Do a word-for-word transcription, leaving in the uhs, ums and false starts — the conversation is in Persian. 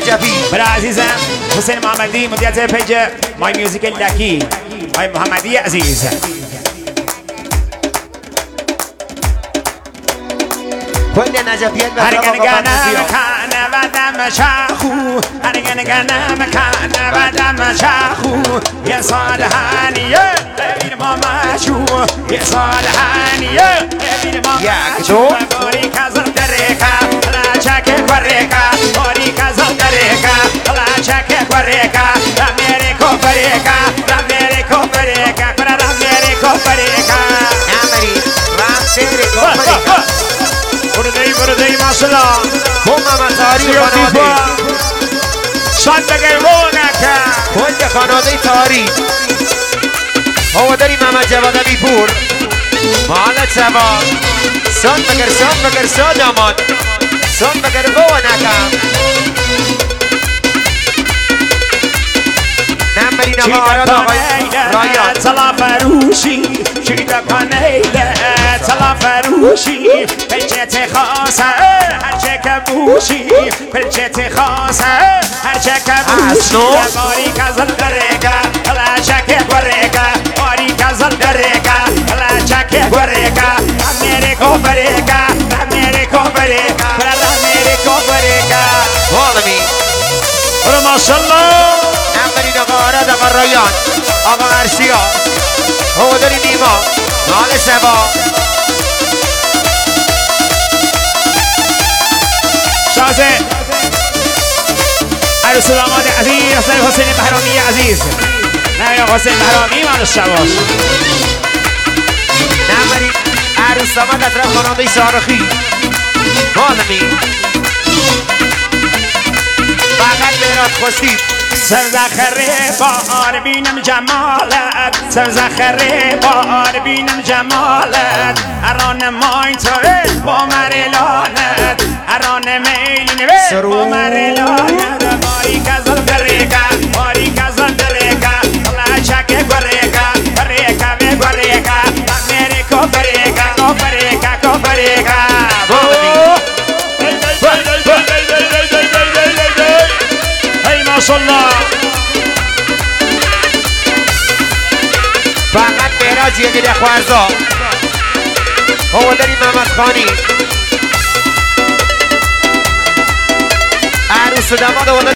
نجفی. برای عزیزم حسین محمدی مدیریت پیج مای میوزیک لکی آقای محمدی عزیز. کل نجفیت به هرگن آقا گنم فرموزی کنه و دم شخو هرگن گنم کنه و دم شخو یه سال هنیه ببین ما مشو یه سال هنیه ببین ما مشو باری کزم درکا لچک برکا باری کزم درکا لچک برکا رمیریکو برکا رمیریکو برکا کرا رمیریکو برکا نمری رمیریکو برکا برده برده ماشاءالله هم مطاری خانواده شاد بگه رونکه کل خانواده تاری هواداری محمد جواد بیپور مال سوا سان بگر سان بگر سان داماد سان بگر رونکه نمبری نهارات آقای رایان طلا فروشی شیده کنیله طلا فروشی پلچت خاصه هرچه که بوشی پلچت خاصه هرچه که بوشی باری کزل درگه لچک برگه باری کزل درگه لچک برگه امیریکو برگه امیریکو برگه امیریکو برگه والمی برو ماشالله نمبری نهارات آقا رایان آقا عرشیا هواداری نیما مال سوا شازه عروس و داماد عزیز حسین حسین بهرامی عزیز نه حسین بهرامی مال شباش نمبری عروس داماد اطراف خانواده شارخی والمی فقط برات خوستید سرزخره بار بینم جمالت سرزخره بار بینم جمالت اران ماین توه با مرلانت اران میلین به با مرلانت باری کزل درگه باری کزل درگه لچک برگه برگه به برگه امیریکو برگه کو برگه کو برگه ای ماشالله فقط مهراج یه گره خوارزا هواداری محمد خانی عروس و داماد هواداری